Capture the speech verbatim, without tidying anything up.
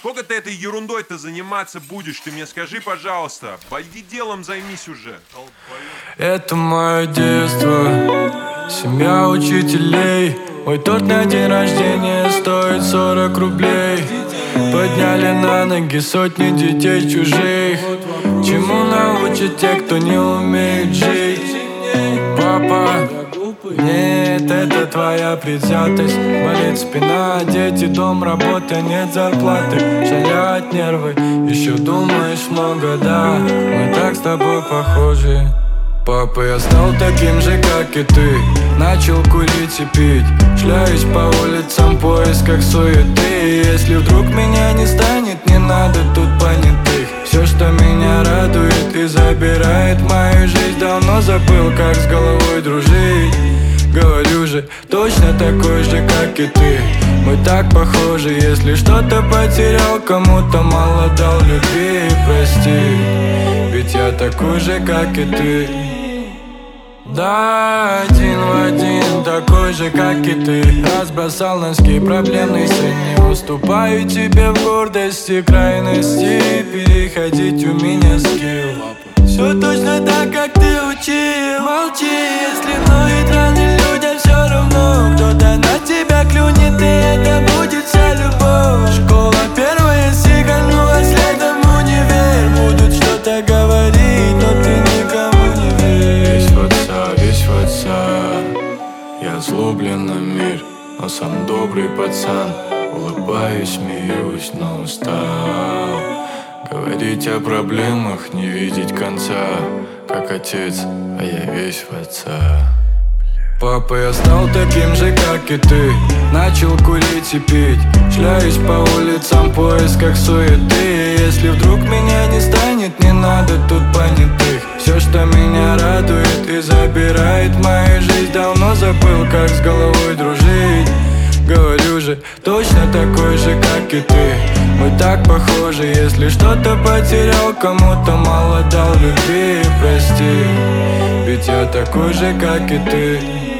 Сколько ты этой ерундой-то заниматься будешь? Ты мне скажи, пожалуйста. Пойди делом займись уже. Это мое детство, семья учителей. Мой торт на день рождения стоит сорок рублей. Подняли на ноги сотни детей чужих. Чему научат те, кто не умеет жить? Папа, нет, это твоя предвзятость. Болит спина, дети, дом, работа, нет зарплаты. Шалят нервы, еще думаешь много, да. Мы так с тобой похожи. Папа, я стал таким же, как и ты. Начал курить и пить. Шляюсь по улицам в поисках суеты. Если вдруг меня не станет, не надо тут понятых. Все, что меня радует и забирает мою жизнь, давно забыл, как с головой дружить. Говорю же, точно такой же, как и ты. Мы так похожи, если что-то потерял, кому-то мало дал любви, прости. Ведь я такой же, как и ты. Да, один в один, такой же, как и ты. Разбросал носки, проблемный сын. Не уступаю тебе в гордости, крайности. Переходить у меня скилл. Все точно так, как ты учил. Молчи, если ноет раны людям, все равно кто-то на тебя клюнет, и это будет вся любовь. Школа первая сиганула, следом универ. Будут что-то говорить, но ты никому не веришь. Весь в отца, весь в отца. Я злоблен на мир, но сам добрый пацан. Улыбаюсь, смеюсь, но устал говорить о проблемах, не видеть конца. Как отец, а я весь в отца. Папа, я стал таким же, как и ты. Начал курить и пить. Шляюсь по улицам в поисках суеты. Если вдруг меня не станет, не надо тут понятых. Все, что меня радует и забирает мою жизнь, давно забыл, как с головой дружить. Говорю же, точно такой же, как и ты. Мы так похожи, если что-то потерял, кому-то мало дал любви, прости. Ведь я такой же, как и ты.